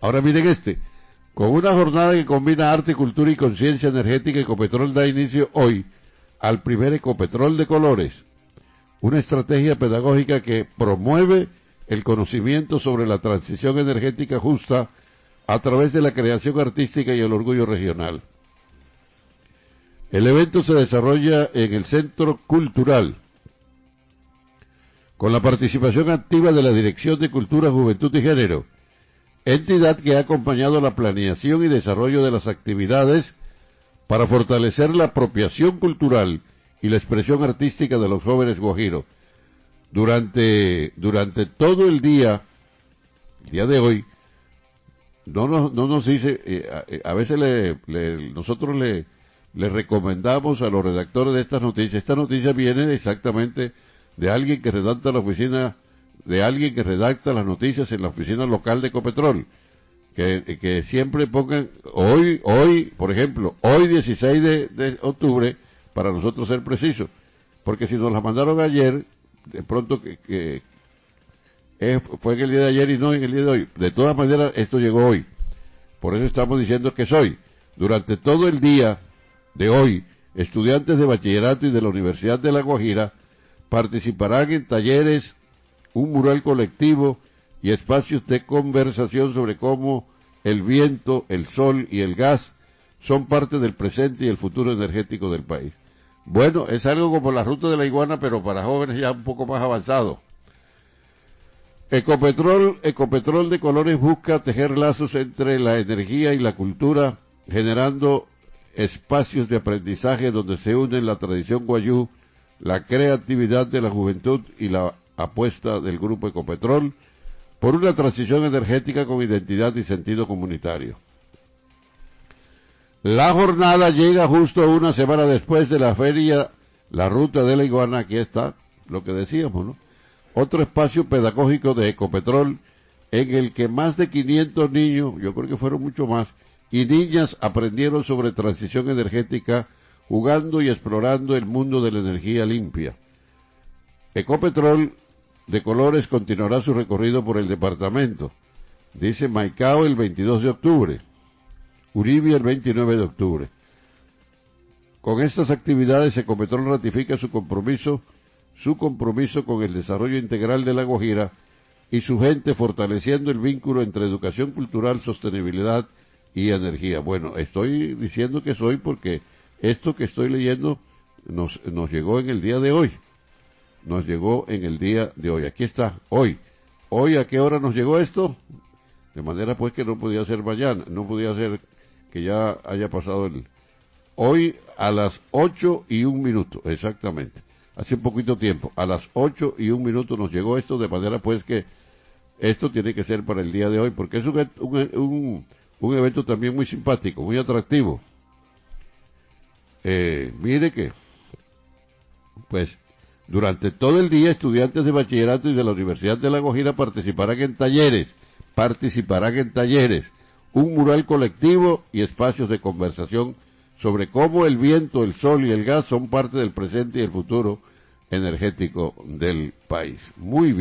Ahora miren con una jornada que combina arte, cultura y conciencia energética, Ecopetrol da inicio hoy al primer Ecopetrol de colores, una estrategia pedagógica que promueve el conocimiento sobre la transición energética justa a través de la creación artística y el orgullo regional. El evento se desarrolla en el Centro Cultural, con la participación activa de la Dirección de Cultura, Juventud y Género, entidad que ha acompañado la planeación y desarrollo de las actividades para fortalecer la apropiación cultural y la expresión artística de los jóvenes guajiros. Durante todo el día de hoy, no nos dice, a veces nosotros le recomendamos a los redactores de estas noticias. Esta noticia viene exactamente de alguien que redacta las noticias en la oficina local de Ecopetrol, que siempre pongan hoy, por ejemplo, hoy 16 de octubre, para nosotros ser precisos, porque si nos la mandaron ayer, de pronto fue en el día de ayer y no en el día de hoy. De todas maneras, esto llegó hoy. Por eso estamos diciendo que es hoy. Durante todo el día de hoy, estudiantes de bachillerato y de la Universidad de La Guajira participarán en talleres, un mural colectivo y espacios de conversación sobre cómo el viento, el sol y el gas son parte del presente y el futuro energético del país. Bueno, es algo como la ruta de la iguana, pero para jóvenes ya un poco más avanzados. Ecopetrol de colores busca tejer lazos entre la energía y la cultura, generando espacios de aprendizaje donde se unen la tradición guayú, la creatividad de la juventud y la apuesta del Grupo Ecopetrol por una transición energética con identidad y sentido comunitario. La jornada llega justo una semana después de la feria La Ruta de la Iguana. Aquí está lo que decíamos, ¿no? Otro espacio pedagógico de Ecopetrol en el que más de 500 niños, yo creo que fueron mucho más, y niñas aprendieron sobre transición energética jugando y explorando el mundo de la energía limpia. Ecopetrol de colores continuará su recorrido por el departamento. Dice Maicao el 22 de octubre, Uribia el 29 de octubre. Con estas actividades, Ecopetrol ratifica su compromiso con el desarrollo integral de La Guajira y su gente, fortaleciendo el vínculo entre educación cultural, sostenibilidad y energía. Bueno, estoy diciendo que soy porque esto que estoy leyendo nos llegó en el día de hoy. Nos llegó en el día de hoy. Aquí está, hoy. ¿Hoy a qué hora nos llegó esto? De manera pues que no podía ser mañana, no podía ser que ya haya pasado hoy a las 8:01, exactamente. Hace un poquito tiempo, a las 8:01 nos llegó esto, de manera pues que esto tiene que ser para el día de hoy, porque es un evento también muy simpático, muy atractivo. Mire que, pues, durante todo el día, estudiantes de bachillerato y de la Universidad de La Guajira participarán en talleres, un mural colectivo y espacios de conversación sobre cómo el viento, el sol y el gas son parte del presente y el futuro energético del país. Muy bien.